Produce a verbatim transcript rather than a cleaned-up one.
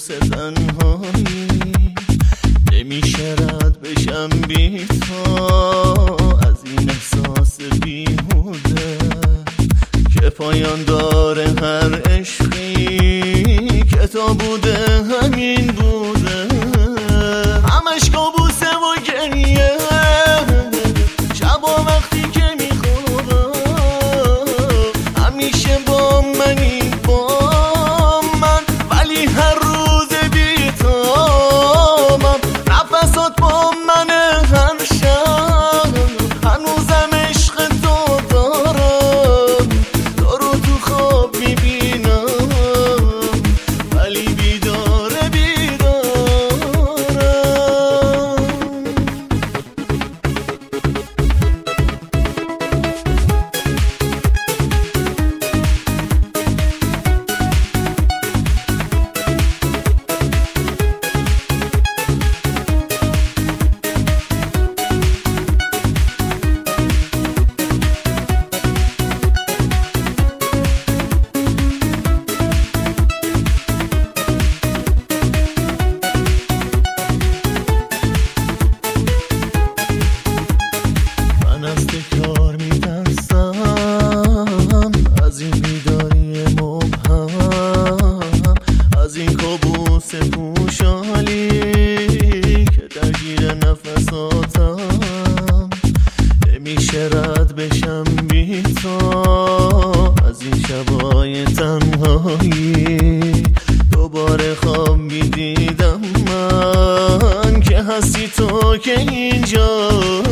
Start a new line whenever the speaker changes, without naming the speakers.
تنهایی نمیشه رد بشم بی تو از این احساس بیهوده که پایان داره هر عشقی که تو بوده همین بوده همش کابوسه و گریه شبا وقتی که میخوابم همیشه با منی با من ولی هر روز بیتابم نفسات با من هر شب هنوزم عشق تو دارم تو رو تو خواب میبینم ولی بیداره بیدارم من از تکرار میترسم از این بیداری مبهم از این کابوس پوشالی که درگیر نفساتم نمیشه رد بشم بی تو از این شبای تنهایی دوباره خواب میدیدم من که هستی تو که اینجا